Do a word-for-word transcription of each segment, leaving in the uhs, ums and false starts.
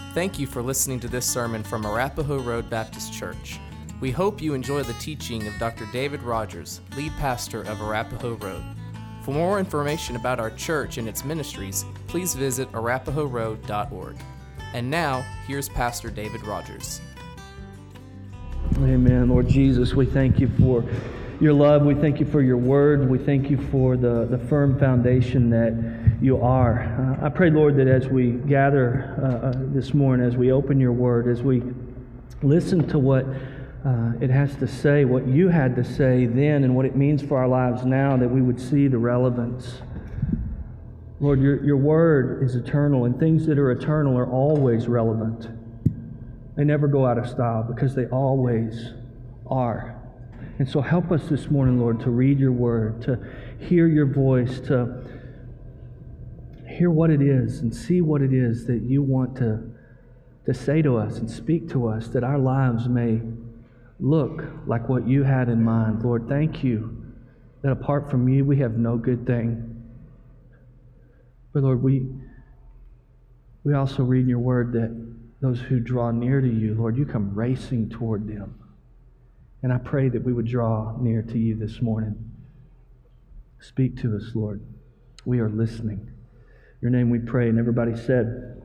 Thank you for listening to this sermon from Arapahoe Road Baptist Church. We hope you enjoy the teaching of Doctor David Rogers, lead pastor of Arapahoe Road. For more information about our church and its ministries, please visit arapahoe road dot org. And now, here's Pastor David Rogers. Amen. Lord Jesus, we thank you for your love. We thank you for your word. We thank you for the, the firm foundation that you are. Uh, I pray, Lord, that as we gather uh, uh, this morning, as we open your word, as we listen to what uh, it has to say, what you had to say then and what it means for our lives now, that we would see the relevance. Lord, your, your word is eternal, and things that are eternal are always relevant. They never go out of style because they always are. And so help us this morning, Lord, to read your word, to hear your voice, to hear what it is and see what it is that you want to, to say to us and speak to us, that our lives may look like what you had in mind. Lord, thank you that apart from you, we have no good thing. But Lord, we, we also read in your word that those who draw near to you, Lord, you come racing toward them. And I pray that we would draw near to you this morning. Speak to us, Lord. We are listening. Your name we pray, and everybody said,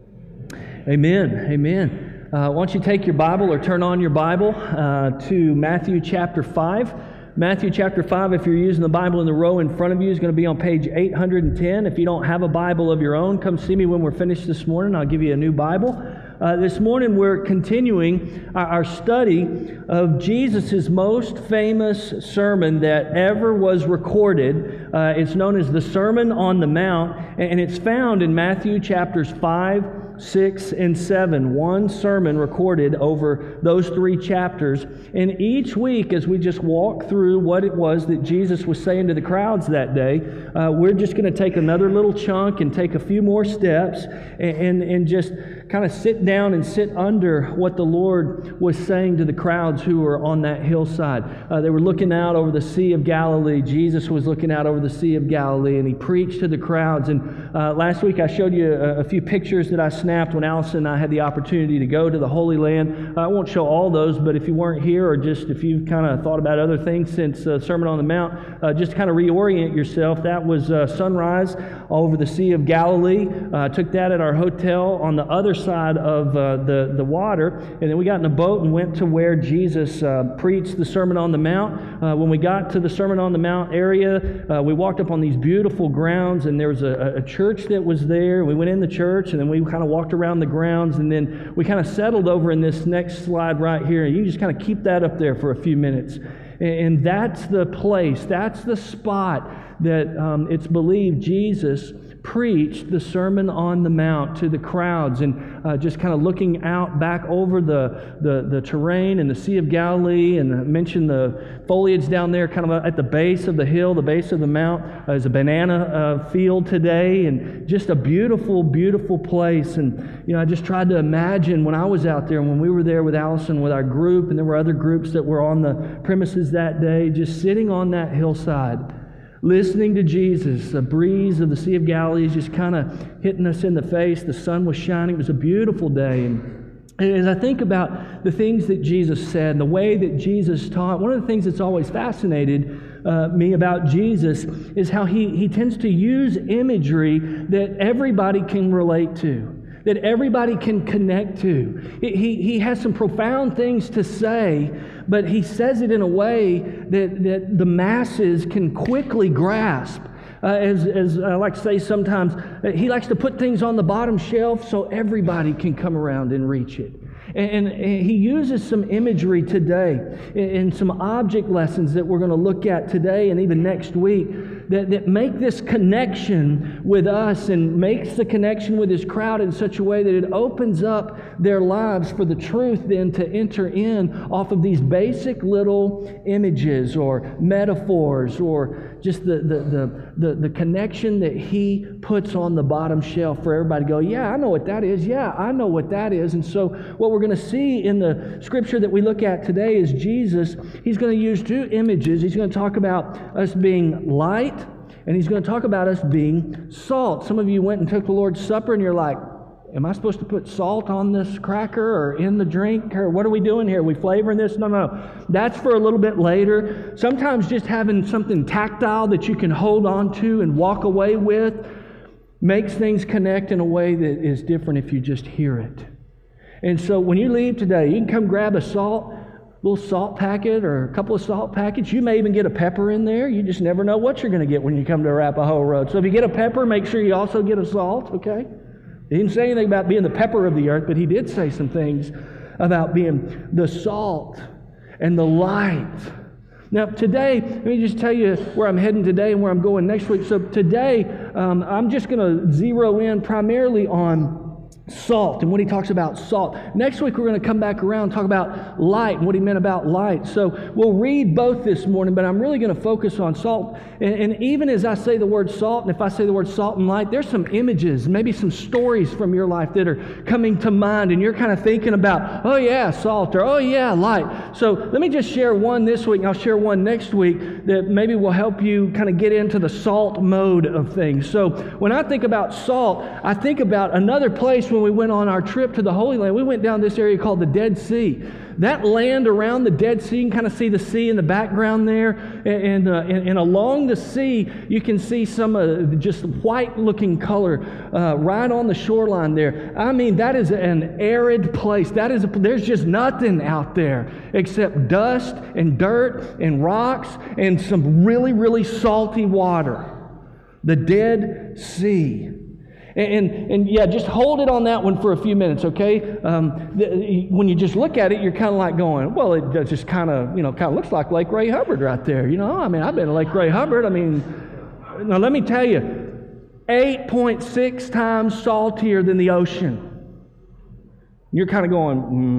Amen. Amen. Uh, why don't you take your Bible or turn on your Bible uh, to Matthew chapter five. Matthew chapter five, if you're using the Bible in the row in front of you, is going to be on page eight hundred ten. If you don't have a Bible of your own, come see me when we're finished this morning. I'll give you a new Bible. Uh, this morning we're continuing our, our study of Jesus' most famous sermon that ever was recorded. Uh, it's known as the Sermon on the Mount, and it's found in Matthew chapters five, six, and seven. One sermon recorded over those three chapters. And each week, as we just walk through what it was that Jesus was saying to the crowds that day, uh, we're just going to take another little chunk and take a few more steps and, and, and just kind of sit down and sit under what the Lord was saying to the crowds who were on that hillside. Uh, they were looking out over the Sea of Galilee. Jesus was looking out over the Sea of Galilee, and he preached to the crowds. And uh, last week I showed you a, a few pictures that I snapped when Allison and I had the opportunity to go to the Holy Land. Uh, I won't show all those, but if you weren't here, or just if you've kind of thought about other things since uh, Sermon on the Mount, uh, just kind of reorient yourself. That was uh, sunrise over the Sea of Galilee. Uh, took that at our hotel on the other side of uh, the, the water, and then we got in a boat and went to where Jesus uh, preached the Sermon on the Mount. Uh, when we got to the Sermon on the Mount area, uh, we walked up on these beautiful grounds, and there was a, a church that was there. We went in the church, and then we kind of walked around the grounds, and then we kind of settled over in this next slide right here. You can just kind of keep that up there for a few minutes. And that's the place, that's the spot that um, it's believed Jesus preached the Sermon on the Mount to the crowds, and uh, just kind of looking out back over the, the, the terrain and the Sea of Galilee, and I mentioned the foliage down there kind of at the base of the hill, the base of the mount. Uh, there's a banana uh, field today, and just a beautiful, beautiful place. And you know, I just tried to imagine when I was out there, when we were there with Allison, with our group, and there were other groups that were on the premises that day, just sitting on that hillside, listening to Jesus. The breeze of the Sea of Galilee is just kind of hitting us in the face. The sun was shining. It was a beautiful day. And as I think about the things that Jesus said and the way that Jesus taught, one of the things that's always fascinated uh, me about Jesus is how he, he tends to use imagery that everybody can relate to, that everybody can connect to. He, he has some profound things to say, but he says it in a way that, that the masses can quickly grasp. Uh, as, as I like to say sometimes, he likes to put things on the bottom shelf so everybody can come around and reach it. And, and he uses some imagery today and some object lessons that we're going to look at today and even next week that, that make this connection with us and makes the connection with his crowd in such a way that it opens up their lives for the truth then to enter in off of these basic little images or metaphors or just the, the, the, the, the connection that he puts on the bottom shelf for everybody to go, yeah, I know what that is. Yeah, I know what that is. And so what we're going to see in the scripture that we look at today is Jesus. He's going to use two images. He's going to talk about us being light, and he's going to talk about us being salt. Some of you went and took the Lord's Supper, and you're like, am I supposed to put salt on this cracker or in the drink? Or what are we doing here? Are we flavoring this? No, no, no. That's for a little bit later. Sometimes just having something tactile that you can hold on to and walk away with makes things connect in a way that is different if you just hear it. And so when you leave today, you can come grab a salt, little salt packet or a couple of salt packets. You may even get a pepper in there. You just never know what you're going to get when you come to Arapahoe Road. So if you get a pepper, make sure you also get a salt, okay? He didn't say anything about being the pepper of the earth, but he did say some things about being the salt and the light. Now today, let me just tell you where I'm heading today and where I'm going next week. So today, um, I'm just going to zero in primarily on salt and what he talks about salt. Next week we're going to come back around and talk about light and what he meant about light. So we'll read both this morning, but I'm really going to focus on salt. And, and even as I say the word salt, and if I say the word salt and light, there's some images, maybe some stories from your life that are coming to mind, and you're kind of thinking about, oh yeah, salt, or oh yeah, light. So let me just share one this week, and I'll share one next week that maybe will help you kind of get into the salt mode of things. So when I think about salt, I think about another place when we went on our trip to the Holy Land. We went down this area called the Dead Sea. That land around the Dead Sea, you can kind of see the sea in the background there, and, uh, and, and along the sea, you can see some uh, just white-looking color uh, right on the shoreline there. I mean, that is an arid place. That is a, there's just nothing out there except dust and dirt and rocks and some really, really salty water. The Dead Sea. And, and, and yeah, just hold it on that one for a few minutes, okay? Um, the, when you just look at it, you're kind of like going, well, it just kind of, you know, kind of looks like Lake Ray Hubbard right there, you know? I mean, I've been to Lake Ray Hubbard. I mean, now let me tell you, eight point six times saltier than the ocean. You're kind of going,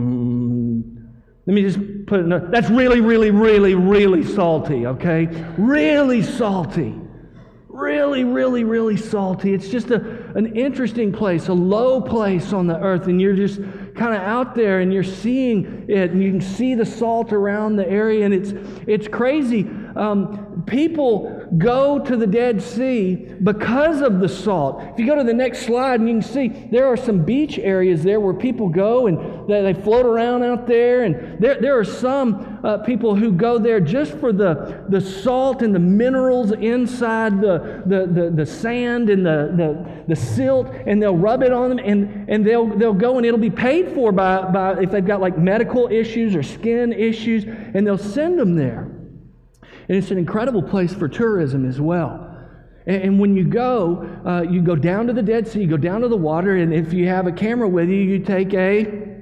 mm, let me just put it, that's really, really, really, really salty, okay? Really salty. Really, really, really salty. It's just a, an interesting place, a low place on the earth, and you're just kind of out there and you're seeing it, and you can see the salt around the area, and it's it's crazy. Um, people go to the Dead Sea because of the salt. If you go to the next slide, and you can see there are some beach areas there where people go and they, they float around out there, and there there are some uh, people who go there just for the, the salt and the minerals inside the the, the, the sand and the, the, the silt, and they'll rub it on them, and, and they'll they'll go, and it'll be paid for by, by if they've got like medical issues or skin issues, and they'll send them there. And it's an incredible place for tourism as well. And, and when you go, uh, you go down to the Dead Sea, you go down to the water, and if you have a camera with you, you take a,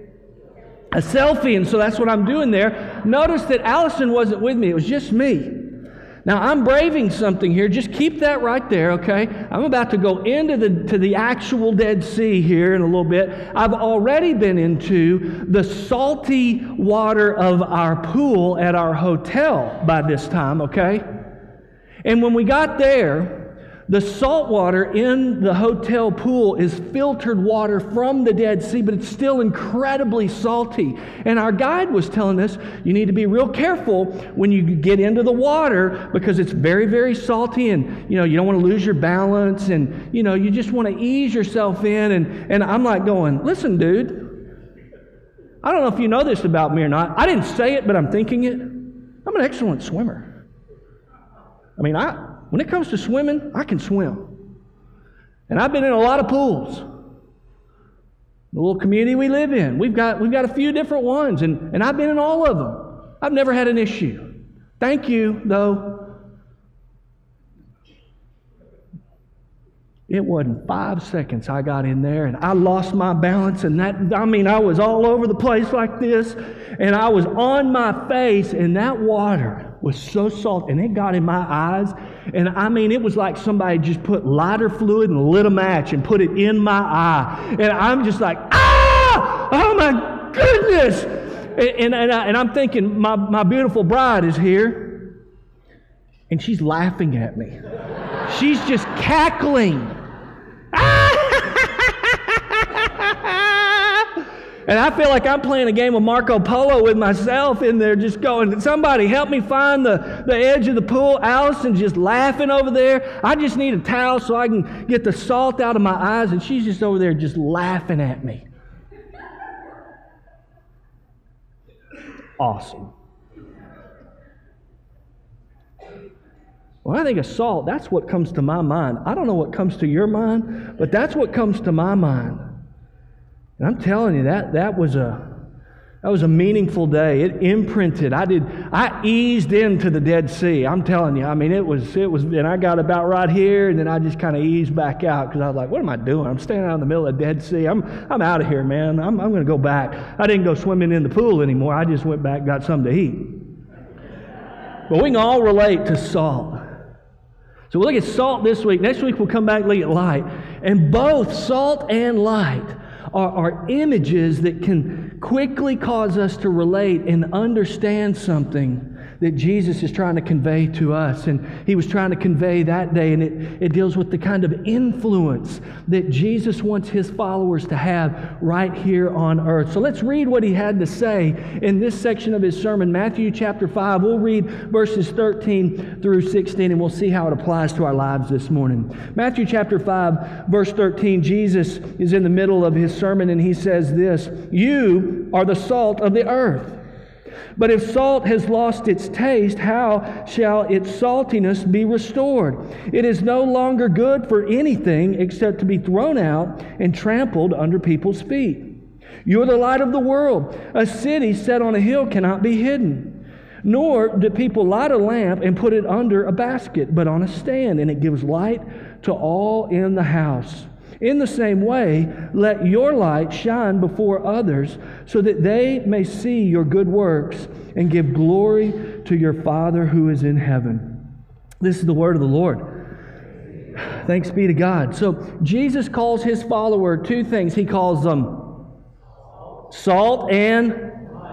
a selfie. And so that's what I'm doing there. Notice that Allison wasn't with me. It was just me. Now, I'm braving something here. Just keep that right there, okay? I'm about to go into the to the actual Dead Sea here in a little bit. I've already been into the salty water of our pool at our hotel by this time, okay? And when we got there, the salt water in the hotel pool is filtered water from the Dead Sea, but it's still incredibly salty. And our guide was telling us, you need to be real careful when you get into the water because it's very, very salty, and you know, you don't want to lose your balance, and you know, you just want to ease yourself in. And, and I'm like going, listen, dude, I don't know if you know this about me or not. I didn't say it, but I'm thinking it. I'm an excellent swimmer. I mean, I When it comes to swimming, I can swim. And I've been in a lot of pools. The little community we live in, we've got we've got a few different ones, and, and I've been in all of them. I've never had an issue. Thank you, though. It wasn't five seconds I got in there, and I lost my balance, and that, I mean, I was all over the place like this, and I was on my face, and that water was so salt, and it got in my eyes, and I mean, it was like somebody just put lighter fluid and lit a match and put it in my eye, and I'm just like, ah! Oh my goodness! And, and, and, I, and I'm thinking, my, my beautiful bride is here, and she's laughing at me. She's just cackling. And I feel like I'm playing a game of Marco Polo with myself in there, just going, somebody help me find the, the edge of the pool. Allison's just laughing over there. I just need a towel so I can get the salt out of my eyes. And she's just over there just laughing at me. Awesome. When I think of salt, that's what comes to my mind. I don't know what comes to your mind, but that's what comes to my mind. And I'm telling you, that that was a that was a meaningful day. It imprinted. I did. I eased into the Dead Sea. I'm telling you. I mean, it was it was. And I got about right here, and then I just kind of eased back out because I was like, "What am I doing? I'm standing out in the middle of the Dead Sea. I'm I'm out of here, man. I'm I'm going to go back." I didn't go swimming in the pool anymore. I just went back, and got something to eat. But we can all relate to salt. So we'll look at salt this week. Next week we'll come back and look at light. And both salt and light are, are images that can quickly cause us to relate and understand something that Jesus is trying to convey to us. And He was trying to convey that day, and it, it deals with the kind of influence that Jesus wants His followers to have right here on earth. So let's read what He had to say in this section of His sermon, Matthew chapter five. We'll read verses thirteen through sixteen, and we'll see how it applies to our lives this morning. Matthew chapter five, verse thirteen, Jesus is in the middle of His sermon, and He says this, "You are the salt of the earth. But if salt has lost its taste, how shall its saltiness be restored? It is no longer good for anything except to be thrown out and trampled under people's feet. You are the light of the world. A city set on a hill cannot be hidden. Nor do people light a lamp and put it under a basket, but on a stand, and it gives light to all in the house. In the same way, let your light shine before others so that they may see your good works and give glory to your Father who is in heaven." This is the word of the Lord. Thanks be to God. So Jesus calls His follower two things. He calls them salt and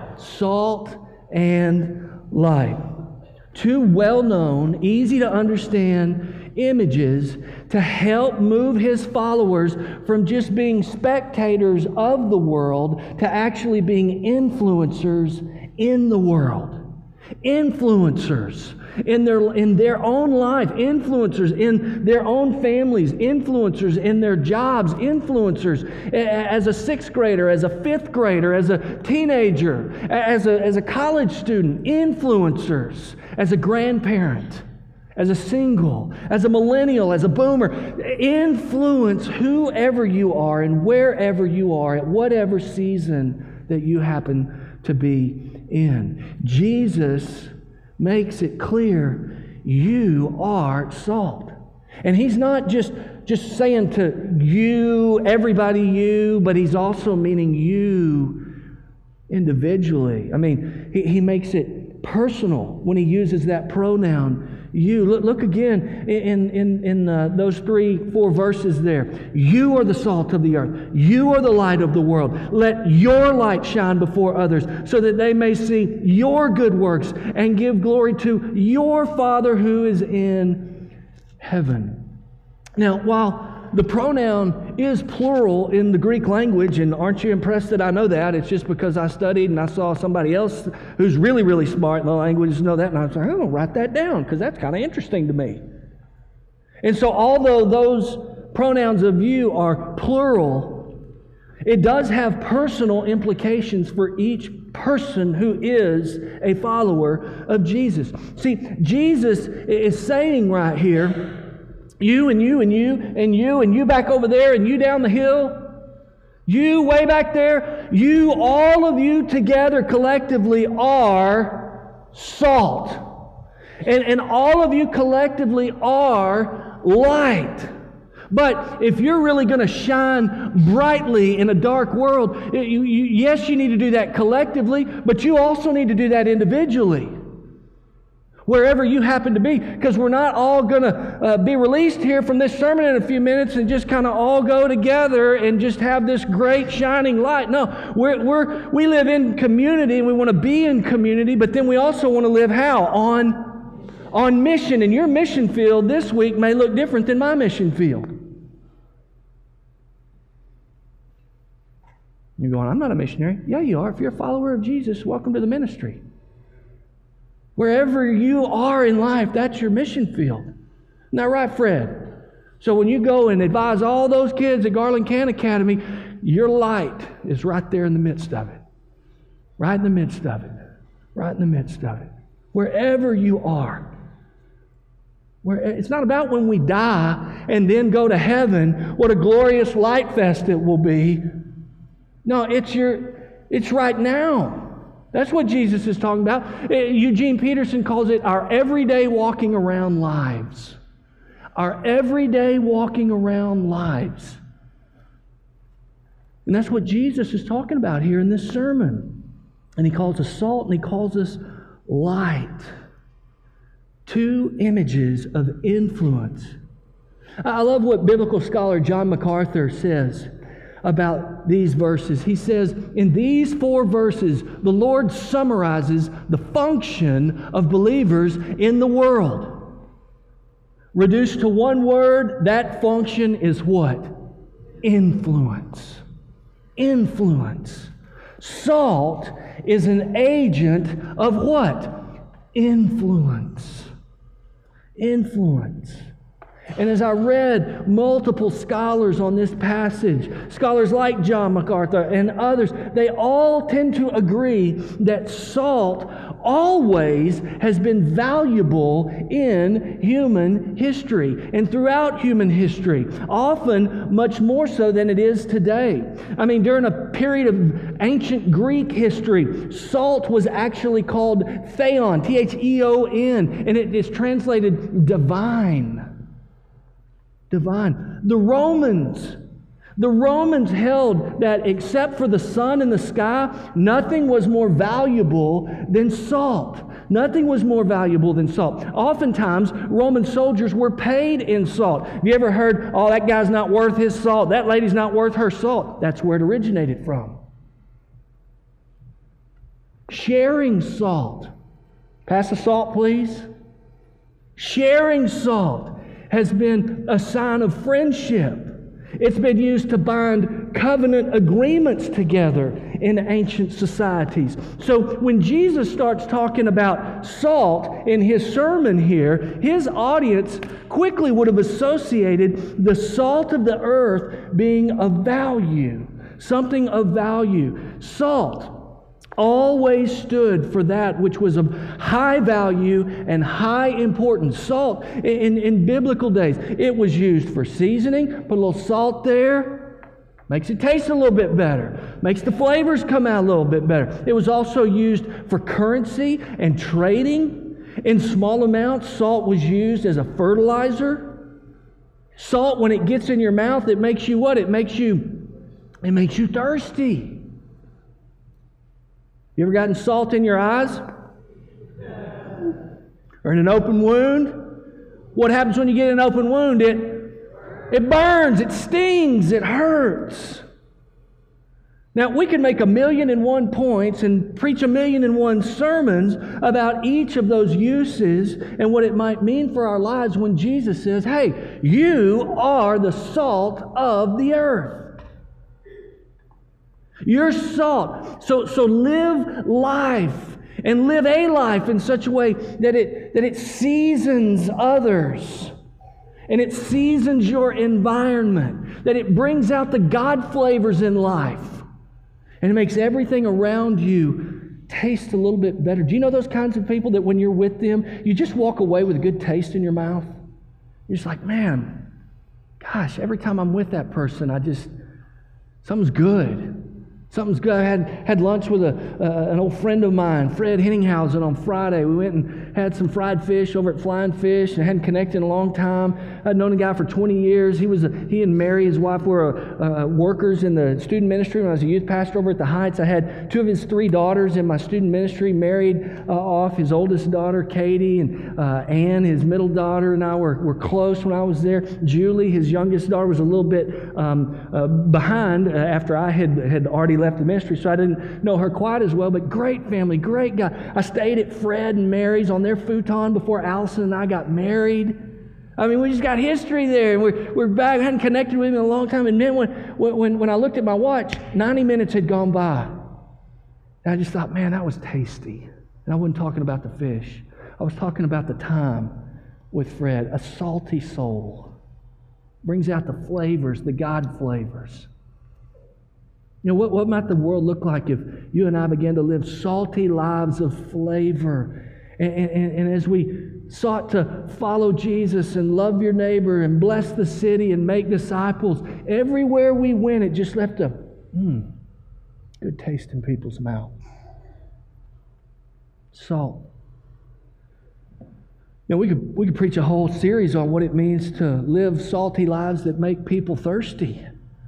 salt and light. Two well-known, easy to understand images to help move His followers from just being spectators of the world to actually being influencers in the world. Influencers in their, in their own life, influencers in their own families, influencers in their jobs, influencers as a sixth grader, as a fifth grader, as a teenager, as a, as a college student, influencers as a grandparent, as a single, as a millennial, as a boomer. Influence whoever you are and wherever you are at whatever season that you happen to be in. Jesus makes it clear you are salt. And He's not just, just saying to you, everybody you, but He's also meaning you individually. I mean, He, he makes it personal when He uses that pronoun you. Look, look again in, in, in uh, those three, four verses there. You are the salt of the earth. You are the light of the world. Let your light shine before others so that they may see your good works and give glory to your Father who is in heaven. Now, while the pronoun is plural in the Greek language, and aren't you impressed that I know that? It's just because I studied and I saw somebody else who's really, really smart in the language know that, and I was like, I'm going to write that down because that's kind of interesting to me. And so although those pronouns of you are plural, it does have personal implications for each person who is a follower of Jesus. See, Jesus is saying right here, you and you and you and you and you back over there and you down the hill, you way back there, you, all of you together collectively are salt. And, and all of you collectively are light. But if you're really going to shine brightly in a dark world, you, you, yes, you need to do that collectively, but you also need to do that individually. Wherever you happen to be, because we're not all going to uh, be released here from this sermon in a few minutes and just kind of all go together and just have this great shining light. No, we're, we're, we live in community and we want to be in community, but then we also want to live how? On, on mission. And your mission field this week may look different than my mission field. You're going, I'm not a missionary. Yeah, you are. If you're a follower of Jesus, welcome to the ministry. Wherever you are in life, that's your mission field. Isn't that right, Fred? So when you go and advise all those kids at Garland Can Academy, your light is right there in the midst of it. Right in the midst of it. Right in the midst of it. Wherever you are. Where, it's not about when we die and then go to heaven, what a glorious light fest it will be. No, it's your, it's right now. That's what Jesus is talking about. Eugene Peterson calls it our everyday walking around lives. Our everyday walking around lives. And that's what Jesus is talking about here in this sermon. And He calls us salt and He calls us light. Two images of influence. I love what biblical scholar John MacArthur says about these verses. He says, in these four verses, the Lord summarizes the function of believers in the world. Reduced to one word, that function is what? Influence. Influence. Salt is an agent of what? Influence. Influence. And as I read multiple scholars on this passage, scholars like John MacArthur and others, they all tend to agree that salt always has been valuable in human history and throughout human history, often much more so than it is today. I mean, during a period of ancient Greek history, salt was actually called theon, T H E O N, and it is translated divine. Divine. The Romans, the Romans held that except for the sun and the sky, nothing was more valuable than salt. Nothing was more valuable than salt. Oftentimes, Roman soldiers were paid in salt. Have you ever heard, oh, that guy's not worth his salt, that lady's not worth her salt? That's where it originated from. Sharing salt. Pass the salt, please. Sharing salt has been a sign of friendship. It's been used to bind covenant agreements together in ancient societies. So when Jesus starts talking about salt in His sermon here, His audience quickly would have associated the salt of the earth being of value, something of value. Salt always stood for that which was of high value and high importance. Salt, in, in biblical days, it was used for seasoning. Put a little salt there, makes it taste a little bit better, makes the flavors come out a little bit better. It was also used for currency and trading. In small amounts, salt was used as a fertilizer. Salt, when it gets in your mouth, it makes you what? It makes you, it makes you thirsty. You ever gotten salt in your eyes? Or in an open wound? What happens when you get an open wound? It, it burns, it stings, it hurts. Now, we could make a million and one points and preach a million and one sermons about each of those uses and what it might mean for our lives when Jesus says, hey, you are the salt of the earth. You're salt. So, so live life and live a life in such a way that it, that it seasons others and it seasons your environment, that it brings out the God flavors in life and it makes everything around you taste a little bit better. Do you know those kinds of people that when you're with them, you just walk away with a good taste in your mouth? You're just like, man, gosh, every time I'm with that person, I just, something's good. Something's good. I had, had lunch with a, uh, an old friend of mine, Fred Henninghausen, on Friday. We went and had some fried fish over at Flying Fish and hadn't connected in a long time. I'd known the guy for twenty years. He was a, he and Mary, his wife, were uh, workers in the student ministry when I was a youth pastor over at the Heights. I had two of his three daughters in my student ministry married uh, off. His oldest daughter, Katie, and uh, Ann, his middle daughter, and I were, were close when I was there. Julie, his youngest daughter, was a little bit um, uh, behind uh, after I had, had already left the ministry, so I didn't know her quite as well, but great family, great guy. I stayed at Fred and Mary's on their futon before Allison and I got married. I mean, we just got history there, and we're, we're back. I hadn't connected with him in a long time. And then when, when, when I looked at my watch, ninety minutes had gone by. And I just thought, man, that was tasty. And I wasn't talking about the fish. I was talking about the time with Fred. A salty soul brings out the flavors, the God flavors. You know, what, what might the world look like if you and I began to live salty lives of flavor? And, and, and as we sought to follow Jesus and love your neighbor and bless the city and make disciples, everywhere we went, it just left a mm, good taste in people's mouth. Salt. You know, we could, we could preach a whole series on what it means to live salty lives that make people thirsty.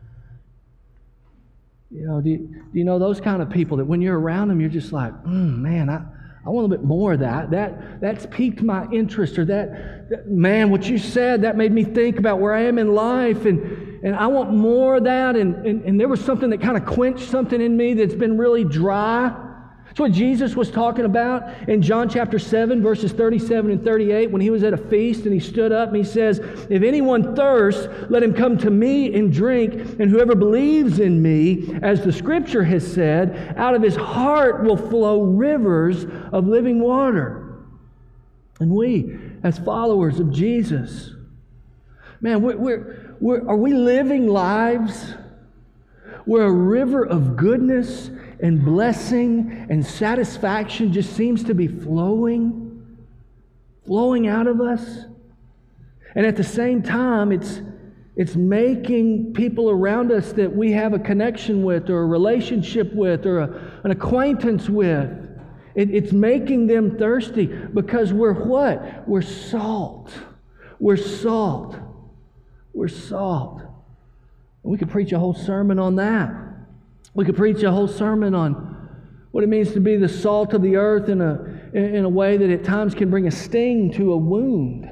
You know, do you, do you know those kind of people that when you're around them, you're just like, mm, man, I, I want a little bit more of that. That that's piqued my interest, or that, that, man, what you said, that made me think about where I am in life, and, and I want more of that. And, and, and there was something that kind of quenched something in me that's been really dry. That's what Jesus was talking about in John chapter seven, verses thirty-seven and thirty-eight, when he was at a feast and he stood up and he says, "If anyone thirsts, let him come to me and drink, and whoever believes in me, as the Scripture has said, out of his heart will flow rivers of living water." And we, as followers of Jesus, man, we're, we're, we're, are we living lives where a river of goodness and blessing and satisfaction just seems to be flowing, flowing out of us? And at the same time, it's, it's making people around us that we have a connection with or a relationship with or a, an acquaintance with, it, it's making them thirsty because we're what? We're salt. We're salt. We're salt. And we could preach a whole sermon on that. We could preach a whole sermon on what it means to be the salt of the earth in a, in a way that at times can bring a sting to a wound.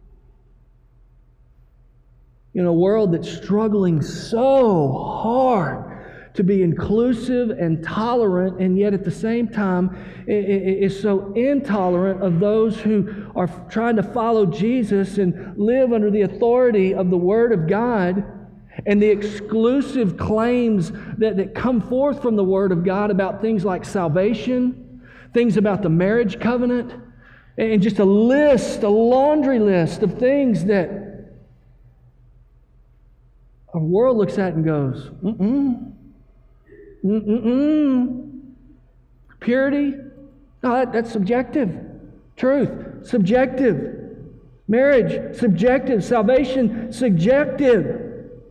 In a world that's struggling so hard to be inclusive and tolerant, and yet at the same time is so intolerant of those who are trying to follow Jesus and live under the authority of the Word of God, and the exclusive claims that, that come forth from the Word of God about things like salvation, things about the marriage covenant, and just a list, a laundry list of things that our world looks at and goes, mm-mm, mm-mm, purity, no, that, that's subjective. Truth, subjective. Marriage, subjective. Salvation, subjective.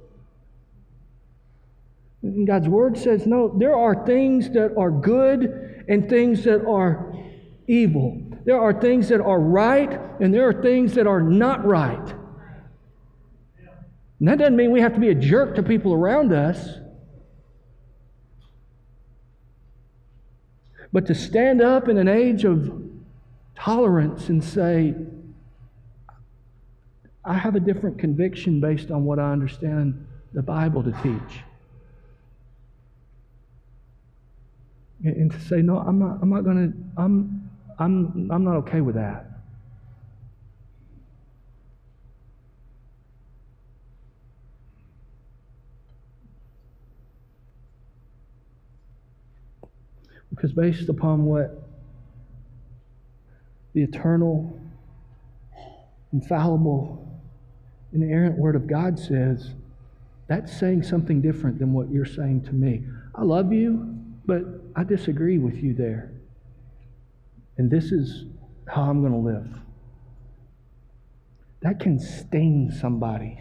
And God's Word says, no, there are things that are good and things that are evil. There are things that are right and there are things that are not right. And that doesn't mean we have to be a jerk to people around us. But to stand up in an age of tolerance and say, I have a different conviction based on what I understand the Bible to teach. And to say, no, I'm not, I'm not going to, I'm, I'm, I'm not okay with that. Because based upon what the eternal, infallible, inerrant Word of God says, that's saying something different than what you're saying to me. I love you, but I disagree with you there. And this is how I'm going to live. That can sting somebody.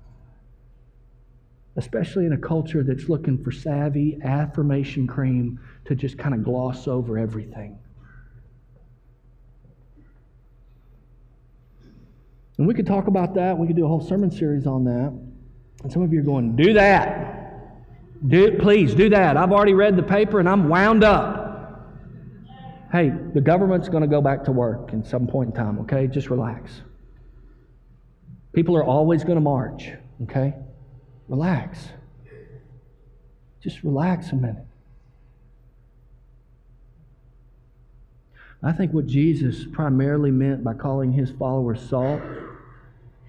Especially in a culture that's looking for savvy affirmation cream to just kind of gloss over everything. And we could talk about that. We could do a whole sermon series on that. And some of you are going, do that. Do, please, do that. I've already read the paper and I'm wound up. Hey, the government's going to go back to work at some point in time, okay? Just relax. People are always going to march, okay? Relax. Just relax a minute. I think what Jesus primarily meant by calling his followers salt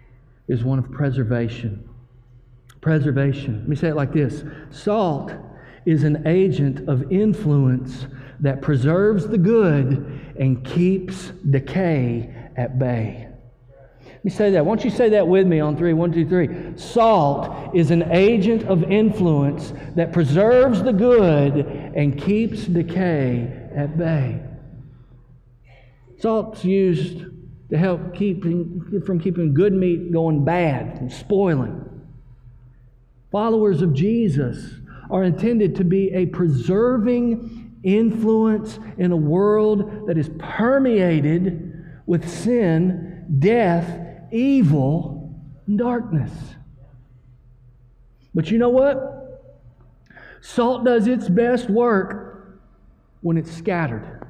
is one of preservation. Preservation. Let me say it like this. Salt is an agent of influence that preserves the good and keeps decay at bay. Let me say that. Why don't you say that with me on three? One, two, three. Salt is an agent of influence that preserves the good and keeps decay at bay. Salt's used to help keep from keeping good meat going bad and spoiling. Followers of Jesus are intended to be a preserving influence in a world that is permeated with sin, death, evil, and darkness. But you know what? Salt does its best work when it's scattered.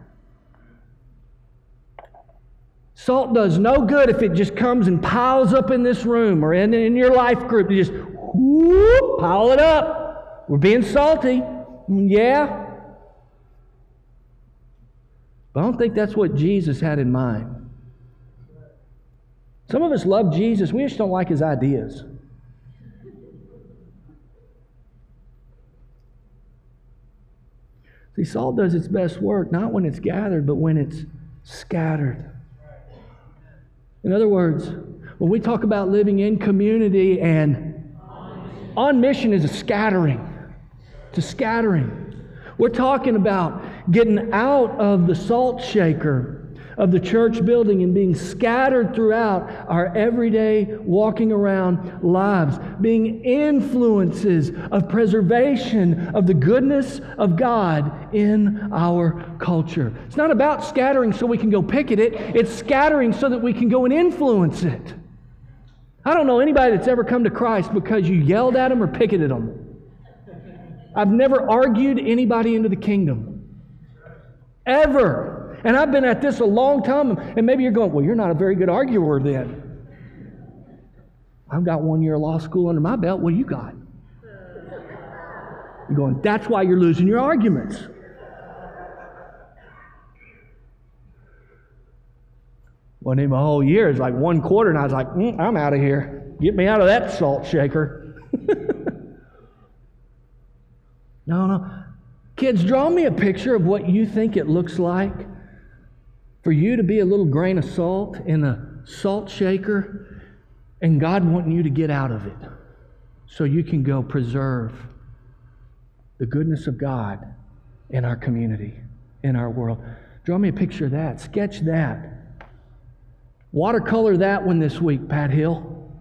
Salt does no good if it just comes and piles up in this room or in, in your life group. You just whoop, pile it up. We're being salty. Yeah. But I don't think that's what Jesus had in mind. Some of us love Jesus. We just don't like His ideas. See, salt does its best work not when it's gathered, but when it's scattered. In other words, when we talk about living in community and on mission is a scattering. It's a scattering. We're talking about getting out of the salt shaker of the church building and being scattered throughout our everyday walking around lives, being influences of preservation of the goodness of God in our culture. It's not about scattering so we can go picket it. It's scattering so that we can go and influence it. I don't know anybody that's ever come to Christ because you yelled at them or picketed them. I've never argued anybody into the kingdom. Ever. And I've been at this a long time, and maybe you're going, well, you're not a very good arguer then. I've got one year of law school under my belt. What do you got? You're going, that's why you're losing your arguments. Wasn't even a whole year. It's like one quarter, and I was like, mm, I'm out of here. Get me out of that salt shaker. No, no. Kids, draw me a picture of what you think it looks like for you to be a little grain of salt in a salt shaker and God wanting you to get out of it so you can go preserve the goodness of God in our community, in our world. Draw me a picture of that. Sketch that. Watercolor that one this week, Pat Hill.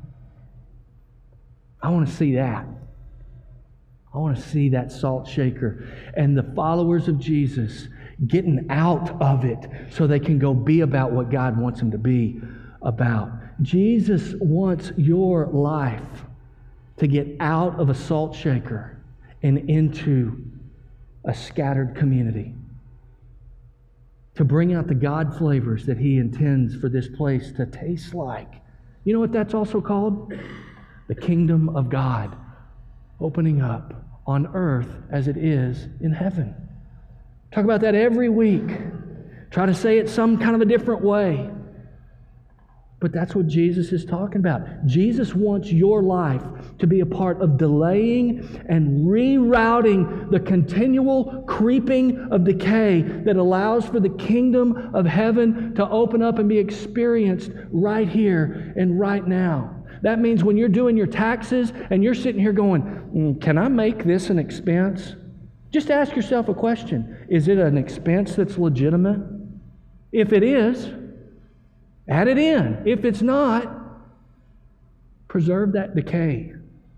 I want to see that. I want to see that salt shaker and the followers of Jesus getting out of it so they can go be about what God wants them to be about. Jesus wants your life to get out of a salt shaker and into a scattered community, to bring out the God flavors that He intends for this place to taste like. You know what that's also called? The kingdom of God opening up on earth as it is in heaven. Talk about that every week. Try to say it some kind of a different way. But that's what Jesus is talking about. Jesus wants your life to be a part of delaying and rerouting the continual creeping of decay that allows for the kingdom of heaven to open up and be experienced right here and right now. That means when you're doing your taxes and you're sitting here going, mm, can I make this an expense? Just ask yourself a question. Is it an expense that's legitimate? If it is, add it in. If it's not, preserve that decay.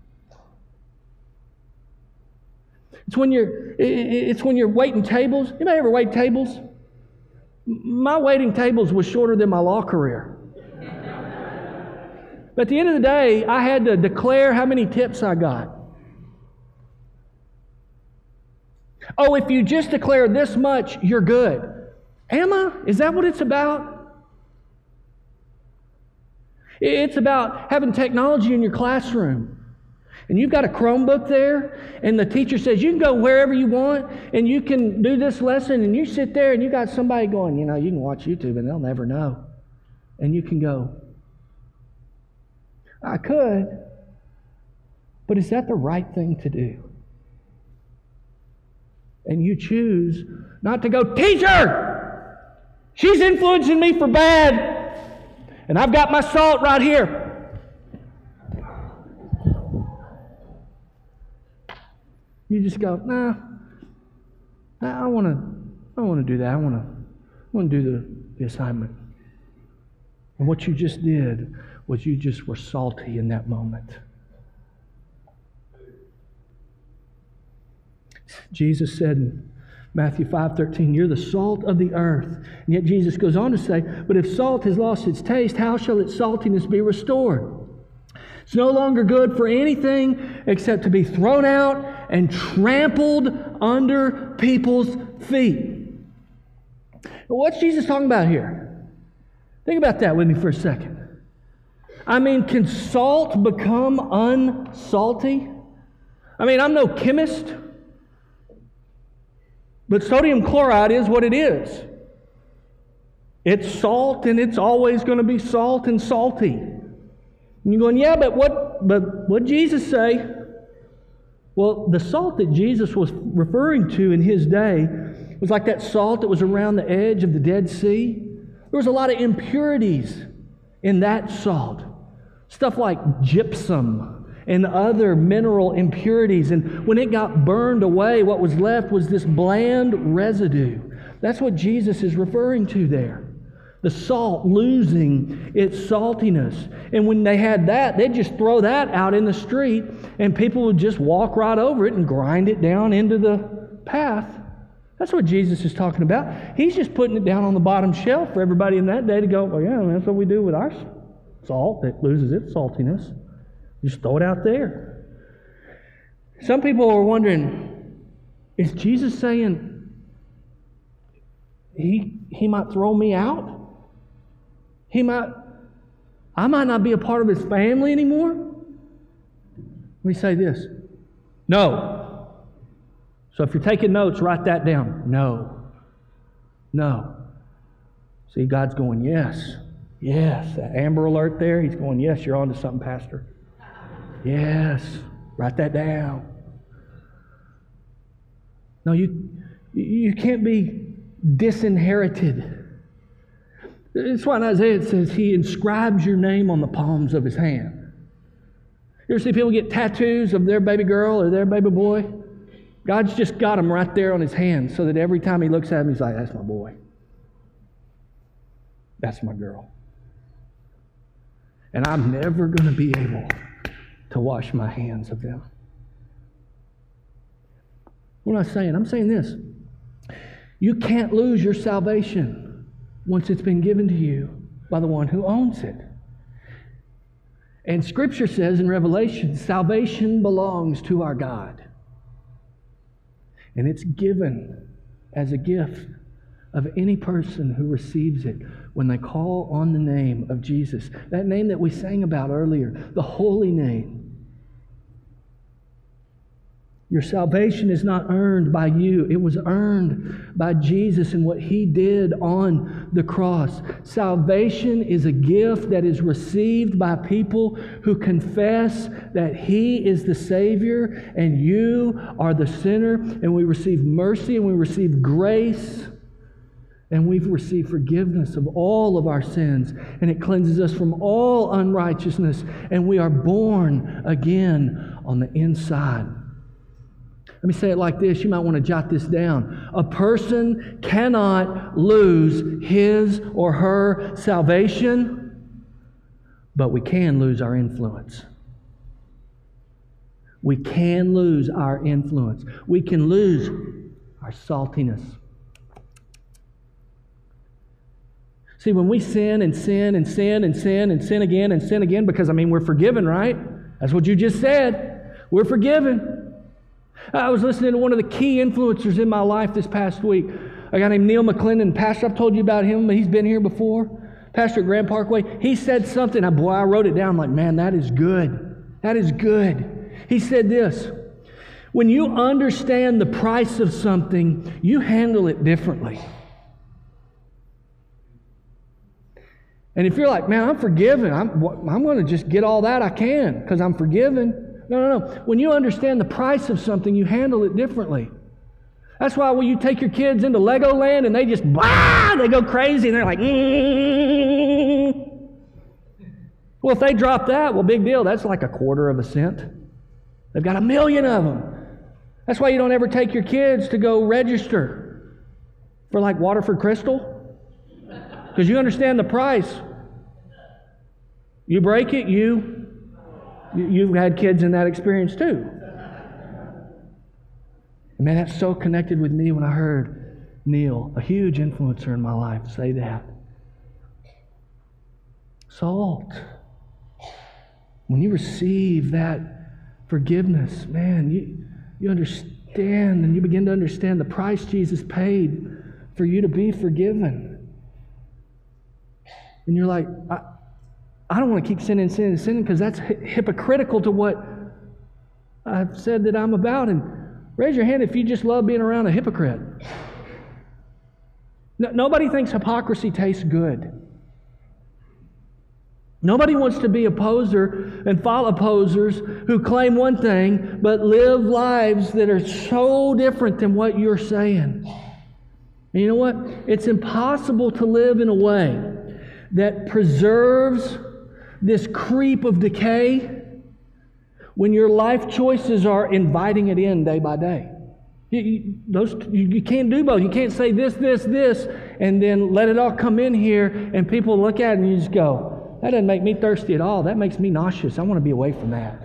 It's when you're it's when you're waiting tables. Anybody ever wait tables? My waiting tables was shorter than my law career. But at the end of the day, I had to declare how many tips I got. Oh, if you just declare this much, you're good. Am I? Is that what it's about? It's about having technology in your classroom. And you've got a Chromebook there, and the teacher says you can go wherever you want, and you can do this lesson, and you sit there, and you got somebody going, you know, you can watch YouTube, and they'll never know. And you can go, I could. But is that the right thing to do? And you choose not to go, teacher, she's influencing me for bad, and I've got my salt right here. You just go, nah, I want to, I don't want to do that. I want to, I want to do the, the assignment. And what you just did was you just were salty in that moment. Jesus said in Matthew five thirteen, you're the salt of the earth. And yet Jesus goes on to say, but if salt has lost its taste, how shall its saltiness be restored? It's no longer good for anything except to be thrown out and trampled under people's feet. What's Jesus talking about here? Think about that with me for a second. I mean, can salt become unsalty? I mean, I'm no chemist, but sodium chloride is what it is. It's salt, and it's always going to be salt and salty. And you're going, yeah, but what but what did Jesus say? Well, the salt that Jesus was referring to in his day was like that salt that was around the edge of the Dead Sea. There was a lot of impurities in that salt. Stuff like gypsum and other mineral impurities. And when it got burned away, what was left was this bland residue. That's what Jesus is referring to there. The salt losing its saltiness. And when they had that, they'd just throw that out in the street, and people would just walk right over it and grind it down into the path. That's what Jesus is talking about. He's just putting it down on the bottom shelf for everybody in that day to go, well, yeah, that's what we do with our salt that loses its saltiness. Just throw it out there. Some people are wondering, is Jesus saying he, he might throw me out? He might, I might not be a part of his family anymore? Let me say this. No. So if you're taking notes, write that down. No. No. See, God's going, yes. Yes. That amber alert there, he's going, yes, you're on to something, Pastor. Yes. Write that down. No, you, you can't be disinherited. That's why in Isaiah it says he inscribes your name on the palms of his hand. You ever see people get tattoos of their baby girl or their baby boy? God's just got them right there on his hand so that every time he looks at him, he's like, that's my boy. That's my girl. And I'm never going to be able to wash my hands of them. What am I saying? I'm saying this. You can't lose your salvation once it's been given to you by the one who owns it. And Scripture says in Revelation, salvation belongs to our God. And it's given as a gift of any person who receives it when they call on the name of Jesus. That name that we sang about earlier, the holy name. Your salvation is not earned by you. It was earned by Jesus and what He did on the cross. Salvation is a gift that is received by people who confess that He is the Savior and you are the sinner, and we receive mercy and we receive grace and we've received forgiveness of all of our sins, and it cleanses us from all unrighteousness, and we are born again on the inside. Let me say it like this. You might want to jot this down. A person cannot lose his or her salvation, but we can lose our influence. We can lose our influence. We can lose our saltiness. See, when we sin and sin and sin and sin and sin again and sin again, because, I mean, we're forgiven, right? That's what you just said. We're forgiven. I was listening to one of the key influencers in my life this past week, a guy named Neil McClendon. Pastor, I've told you about him. He's been here before. Pastor at Grand Parkway. He said something. Boy, I wrote it down. I'm like, man, that is good. That is good. He said this. When you understand the price of something, you handle it differently. And if you're like, man, I'm forgiven, I'm, I'm going to just get all that I can because I'm forgiven. No, no, no. When you understand the price of something, you handle it differently. That's why when you take your kids into Legoland and they just, bah, they go crazy and they're like, mm. Well, if they drop that, well, big deal. That's like a quarter of a cent. They've got a million of them. That's why you don't ever take your kids to go register for like Waterford Crystal. Because you understand the price. You break it, you, you've had kids in that experience too. And man, that's so connected with me when I heard Neil, a huge influencer in my life, say that. Salt. When you receive that forgiveness, man, you, you understand and you begin to understand the price Jesus paid for you to be forgiven. And you're like, I, I don't want to keep sinning, sinning, sinning because that's hi- hypocritical to what I've said that I'm about. And raise your hand if you just love being around a hypocrite. No, nobody thinks hypocrisy tastes good. Nobody wants to be a poser and follow posers who claim one thing but live lives that are so different than what you're saying. And you know what? It's impossible to live in a way that preserves this creep of decay when your life choices are inviting it in day by day. You, you, those, you, you can't do both. You can't say this, this, this, and then let it all come in here, and people look at it and you just go, that doesn't make me thirsty at all. That makes me nauseous. I want to be away from that.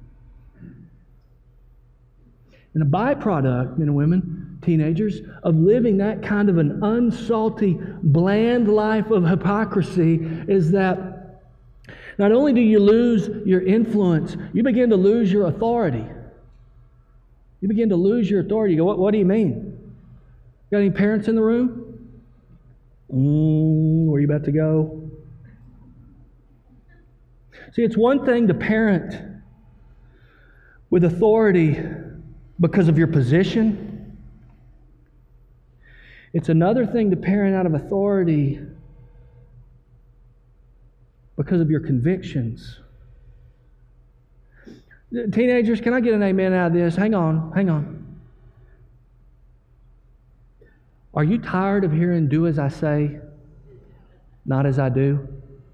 And a byproduct, men and women, teenagers, of living that kind of an unsalty, bland life of hypocrisy is that not only do you lose your influence, you begin to lose your authority. You begin to lose your authority. You go, what, what do you mean? Got any parents in the room? Mm, where are you about to go? See, it's one thing to parent with authority because of your position. It's another thing to parent out of authority because of your convictions. Teenagers, can I get an amen out of this? Hang on, hang on. Are you tired of hearing do as I say, not as I do?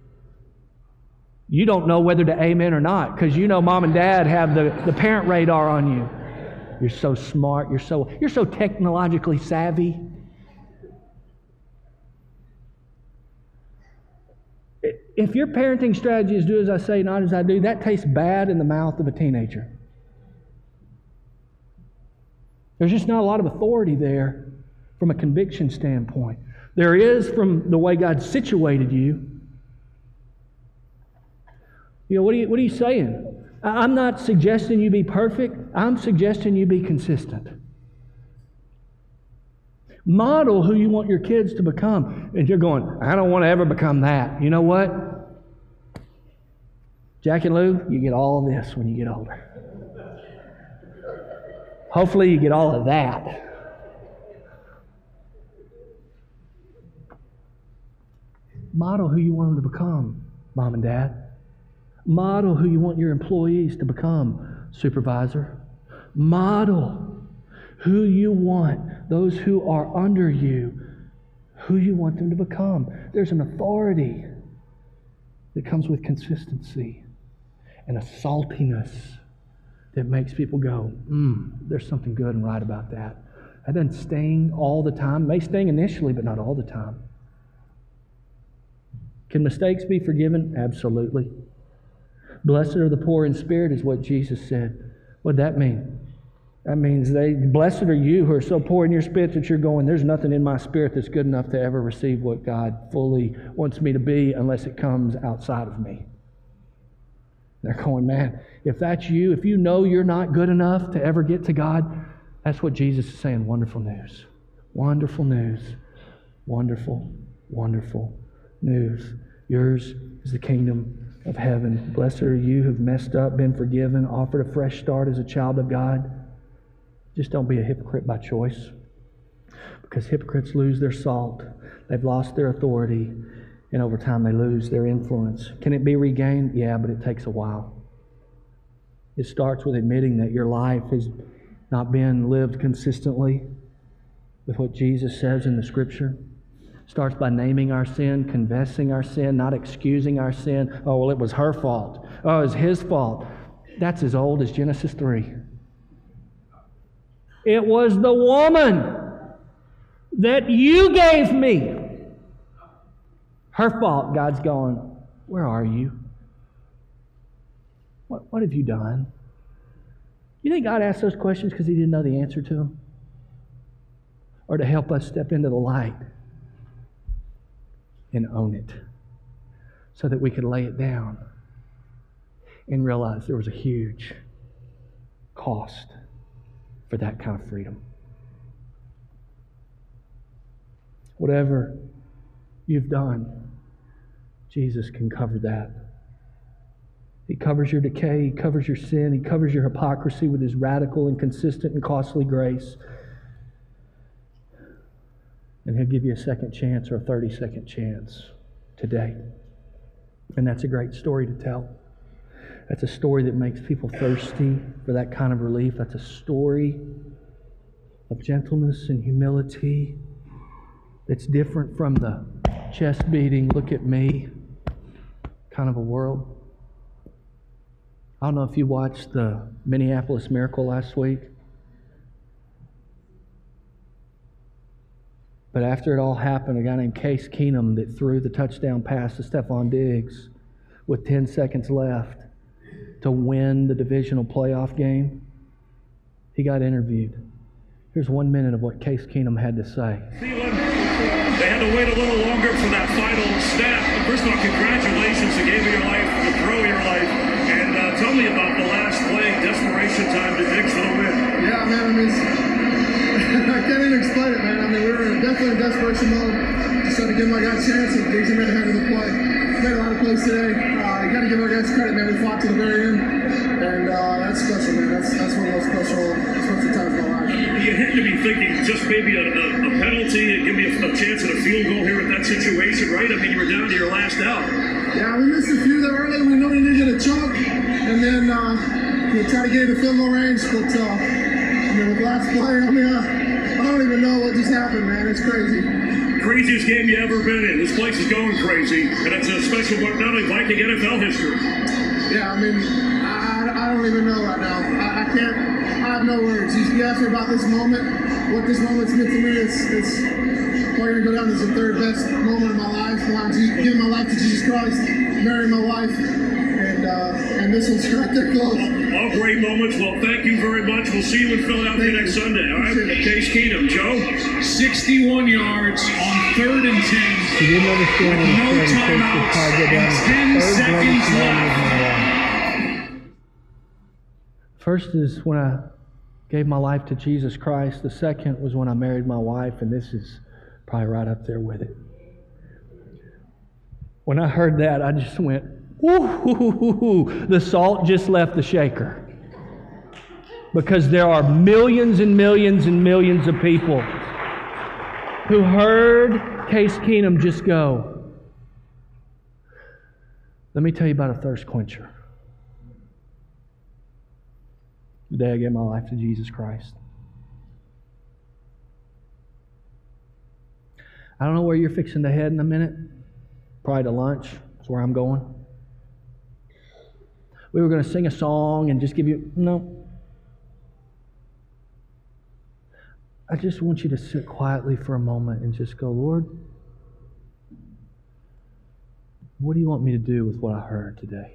You don't know whether to amen or not because you know mom and dad have the, the parent radar on you. You're so smart, you're so you're so technologically savvy. If your parenting strategy is do as I say, not as I do, that tastes bad in the mouth of a teenager. There's just not a lot of authority there from a conviction standpoint. There is from the way God situated you. You know, what are you, what are you saying? I'm not suggesting you be perfect. I'm suggesting you be consistent. Model who you want your kids to become. And you're going, I don't want to ever become that. You know what? Jack and Lou, you get all of this when you get older. Hopefully you get all of that. Model who you want them to become, mom and dad. Model who you want your employees to become, supervisor. Model who you want, those who are under you, who you want them to become. There's an authority that comes with consistency and a saltiness that makes people go, hmm, there's something good and right about that. That doesn't sting all the time. It may sting initially, but not all the time. Can mistakes be forgiven? Absolutely. Blessed are the poor in spirit is what Jesus said. What did that mean? That means they, blessed are you who are so poor in your spirit that you're going, there's nothing in my spirit that's good enough to ever receive what God fully wants me to be unless it comes outside of me. They're going, man, if that's you, if you know you're not good enough to ever get to God, that's what Jesus is saying. Wonderful news. Wonderful news. Wonderful, wonderful news. Yours is the kingdom of heaven. Blessed are you who've messed up, been forgiven, offered a fresh start as a child of God. Just don't be a hypocrite by choice. Because hypocrites lose their salt. They've lost their authority. And over time they lose their influence. Can it be regained? Yeah, but it takes a while. It starts with admitting that your life has not been lived consistently with what Jesus says in the Scripture. It starts by naming our sin, confessing our sin, not excusing our sin. Oh, well, it was her fault. Oh, it was his fault. That's as old as Genesis three. It was the woman that you gave me. Her fault. God's going, where are you? What, what have you done? You think God asked those questions because He didn't know the answer to them? Or to help us step into the light and own it so that we could lay it down and realize there was a huge cost for that kind of freedom. Whatever you've done, Jesus can cover that. He covers your decay, He covers your sin, He covers your hypocrisy with His radical and consistent and costly grace. And He'll give you a second chance or a thirty-second chance today. And that's a great story to tell. That's a story that makes people thirsty for that kind of relief. That's a story of gentleness and humility that's different from the chest beating, look at me kind of a world. I don't know if you watched the Minneapolis Miracle last week. But after it all happened, a guy named Case Keenum that threw the touchdown pass to Stephon Diggs with ten seconds left to win the divisional playoff game, he got interviewed. Here's one minute of what Case Keenum had to say. They had to wait a little longer for that final snap. First of all, congratulations, the game of your life, the throw of your life. And uh, tell me about the last play, desperation time to Diggs for the win. Yeah, man, I mean, I can't even explain it, man. I mean, we were definitely in desperation mode. Just had to give my guys a chance, and Diggs made ahead of the play. Made a lot of plays today. Uh, you got to give our guys credit, man. We fought to the very end. And uh, that's special, man. That's, that's one of those special, special times of my life. You had to be thinking just maybe a, a, a penalty and give me a, a chance at a field goal here at that situation, right? I mean, you were down to your last out. Yeah, we missed a few there early. We knew we needed a chunk. And then uh, we tried to get in the field goal range. But, uh, I mean, with the last play, I mean, uh, I don't even know what just happened, man. It's crazy. Craziest game you ever been in. This place is going crazy. And it's a special one, not only Viking N F L history. Yeah, I mean, I, I don't even know right now. I, I can't, I have no words. You, you asked me about this moment. What this moment's meant to me, it's, it's probably going to go down as the third best moment of my life. Behind giving my life to Jesus Christ, marrying my wife, and uh, and this one's right there close. All great moments. Well, thank you very much. We'll see you in Philadelphia next Sunday, all right? Case Keenum. Joe? sixty-one yards on third and ten. He didn't understand what he No said. He said, timeouts "I'll go down and to ten the third seconds greatest moment of my left." life." First is when I gave my life to Jesus Christ. The second was when I married my wife, and this is probably right up there with it. When I heard that, I just went, whoo, the salt just left the shaker. Because there are millions and millions and millions of people who heard Case Keenum just go, let me tell you about a thirst quencher. The day I gave my life to Jesus Christ. I don't know where you're fixing to head in a minute. Probably to lunch. That's where I'm going. We were going to sing a song and just give you... No. I just want you to sit quietly for a moment and just go, Lord, what do you want me to do with what I heard today?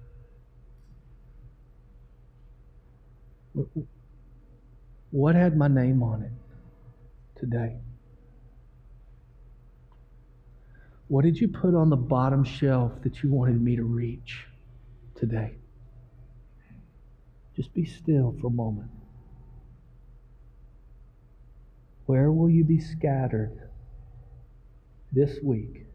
What had my name on it today? What did you put on the bottom shelf that you wanted me to reach today? Just be still for a moment. Where will you be scattered this week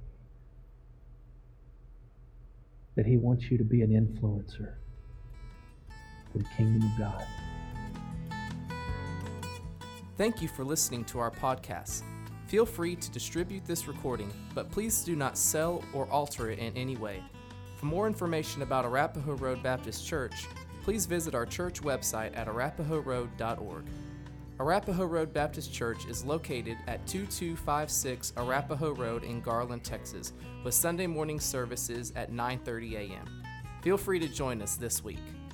that He wants you to be an influencer for the kingdom of God? Thank you for listening to our podcast. Feel free to distribute this recording, but please do not sell or alter it in any way. For more information about Arapahoe Road Baptist Church, please visit our church website at arapahoe road dot org. Arapahoe Road Baptist Church is located at two two five six Arapahoe Road in Garland, Texas, with Sunday morning services at nine thirty a.m. Feel free to join us this week.